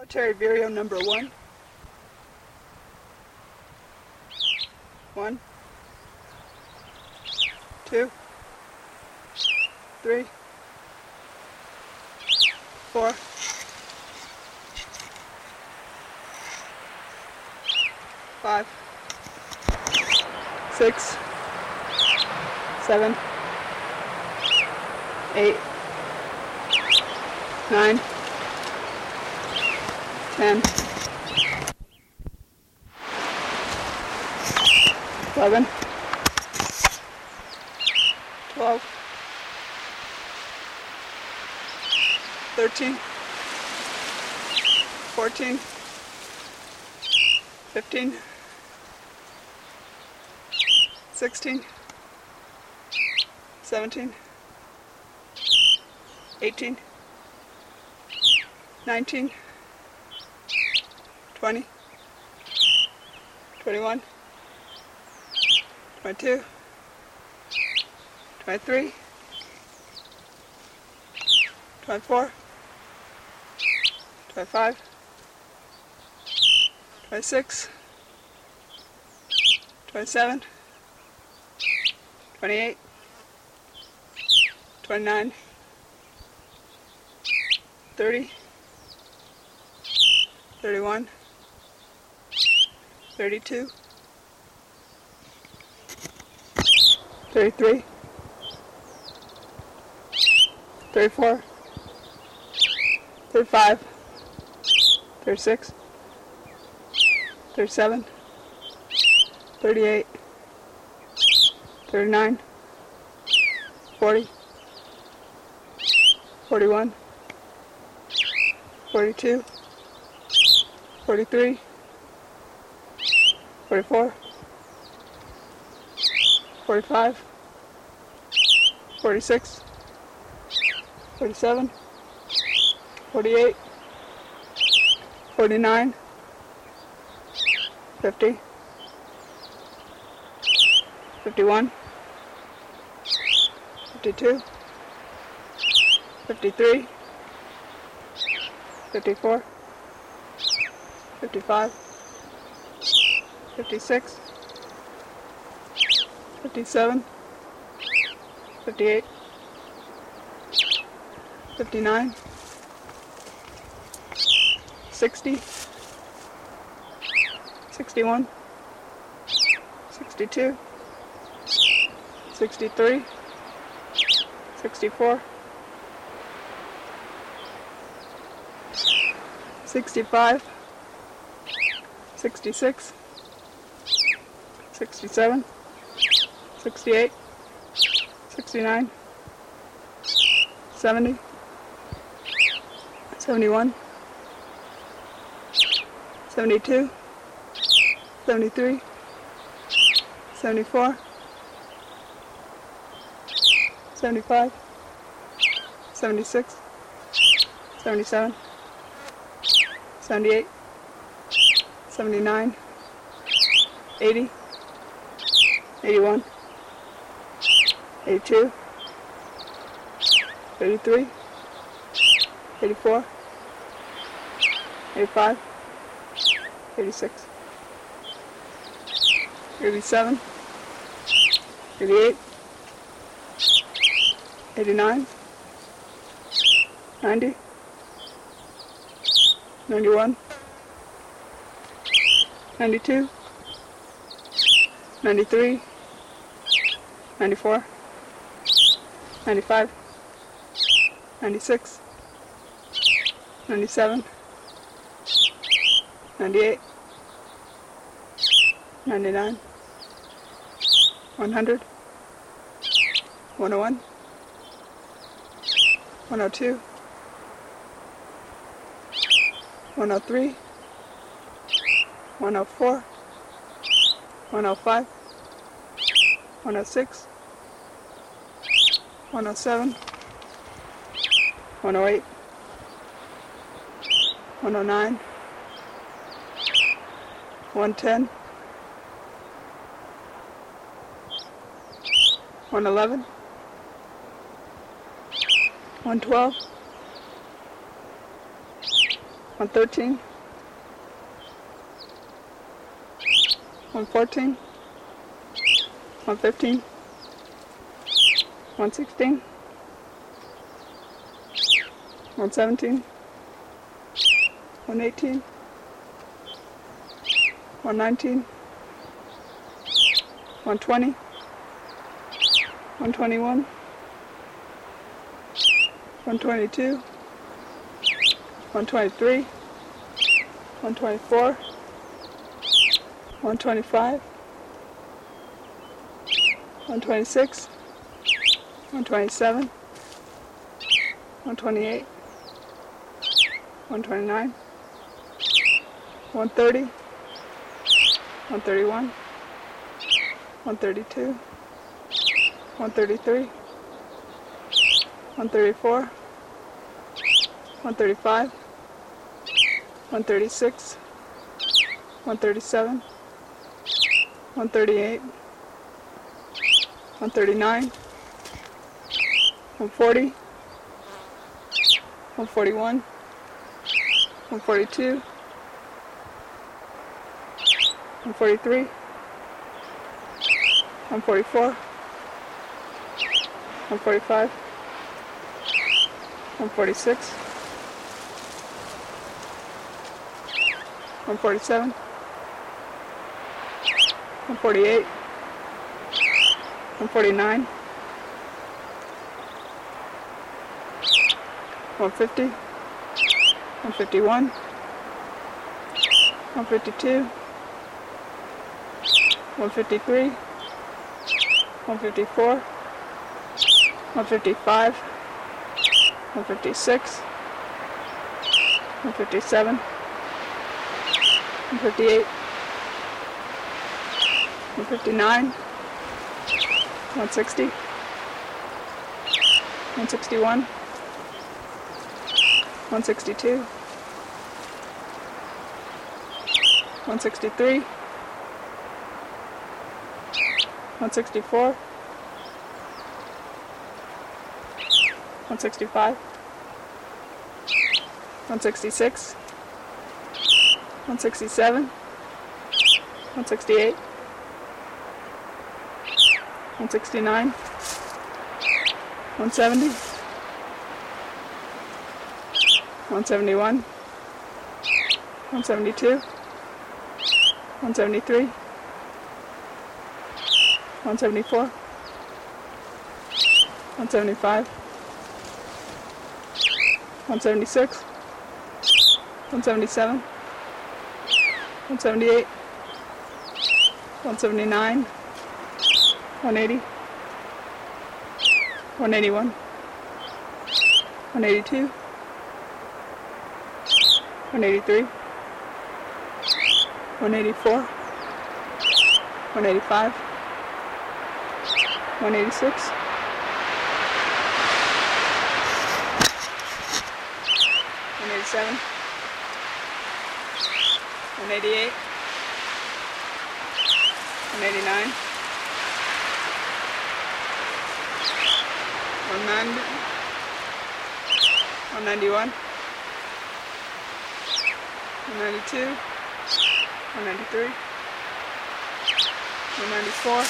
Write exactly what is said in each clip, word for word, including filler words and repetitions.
Solitary Vireo number one. One, two, three, four, five, six, seven, eight, nine, ten, eleven, twelve, thirteen, fourteen, fifteen, sixteen, seventeen, eighteen, nineteen, twenty, twenty-one, twenty-two, twenty-three, twenty-four, twenty-five, twenty-six, twenty-seven, twenty-eight, twenty-nine, thirty, thirty-one, thirty-two, thirty-three, thirty-four, thirty-five, thirty-six, thirty-seven, thirty-eight, thirty-nine, forty, forty-one, forty-two, forty-three, forty-four, forty-five, forty-six, forty-seven, forty-eight, forty-nine, fifty, fifty-one, fifty-two, fifty-three, fifty-four, fifty-five, fifty-six, fifty-seven, fifty-eight, fifty-nine, sixty, sixty-one, sixty-two, sixty-three, sixty-four, sixty-five, sixty-six, sixty-seven, sixty-eight, sixty-nine, seventy, seventy-one, seventy-two, seventy-three, seventy-four, seventy-five, seventy-six, seventy-seven, seventy-eight, seventy-nine, eighty, eighty-one, eighty-two, eighty-three, eighty-four, eighty-five, eighty-six, eighty-seven, eighty-eight, eighty-nine, ninety, ninety-one, ninety-two, ninety-three, ninety-four, ninety-five, ninety-six, ninety-seven, ninety-eight, ninety-nine, one hundred, one oh one, one oh two, one oh three, one oh four, one oh five, one oh six, one oh seven, one oh eight, one oh nine, one ten, one eleven, one twelve, one thirteen, one fourteen, one fifteen, one sixteen, one seventeen, one eighteen, one nineteen, one twenty, one twenty-one, one twenty-two, one twenty-three, one twenty-four, one twenty-five, one twenty-six, one twenty-seven, one twenty-eight, one twenty-nine, one thirty, one thirty-one, one thirty-two, one thirty-three, one thirty-four, one thirty-five, one thirty-six, one thirty-seven, one thirty-eight, one thirty-nine, one forty, one forty-one, one forty-two, one forty-three, one forty-four, one forty-five, one forty-six, one forty-seven, one forty-eight, one forty-nine, one fifty, one fifty-one, one fifty-two, one fifty-three, one fifty-four, one fifty-five, one fifty-six, one fifty-seven, one fifty-eight, one fifty-nine, one sixty, one sixty-one, one sixty-two, one sixty-three, one sixty-four, one sixty-five, one sixty-six, one sixty-seven, one sixty-eight, one sixty-nine, one seventy, one seventy-one, one seventy-two, one seventy-three, one seventy-four, one seventy-five, one seventy-six, one seventy-seven, one seventy-eight, one seventy-nine, one eighty, one eighty-one, one eighty-two, one eighty-three, one eighty-four, one eighty-five, one eighty-six, one eighty-seven, one eighty-eight, one eighty-nine, one ninety, one ninety-one, one ninety-two, one ninety-three, one ninety-four,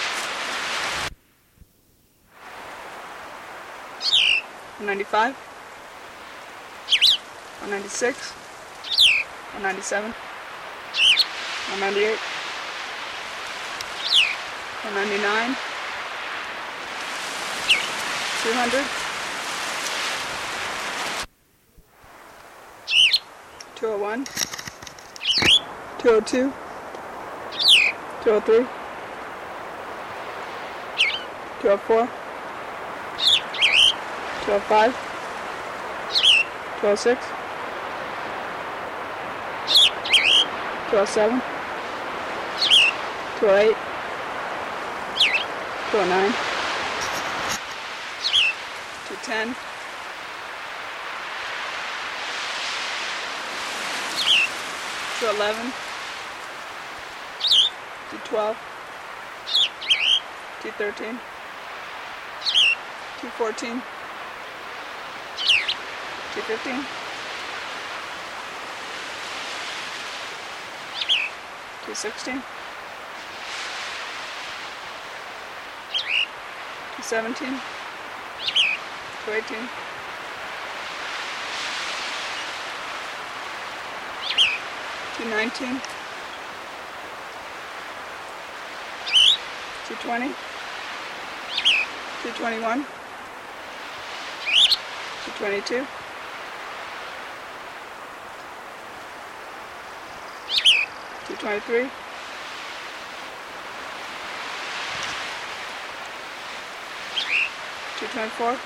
one ninety-five, one ninety-six, one ninety-seven, one ninety-eight, one ninety-nine, two hundred, two oh one, two oh two, two oh three, two oh four, two oh five, two oh six, two oh seven, two oh eight, two oh nine, two ten, two eleven, two twelve, two thirteen, two fourteen, two fifteen, two sixteen, two seventeen, two eighteen, two nineteen, two twenty, two twenty-one, two twenty-two, two twenty-three, two twenty-four,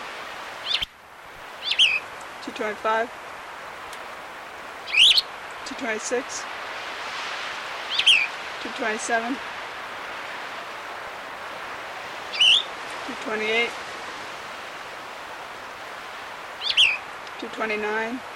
two twenty-five, two twenty-six, two twenty-seven, two twenty-eight, two twenty-nine,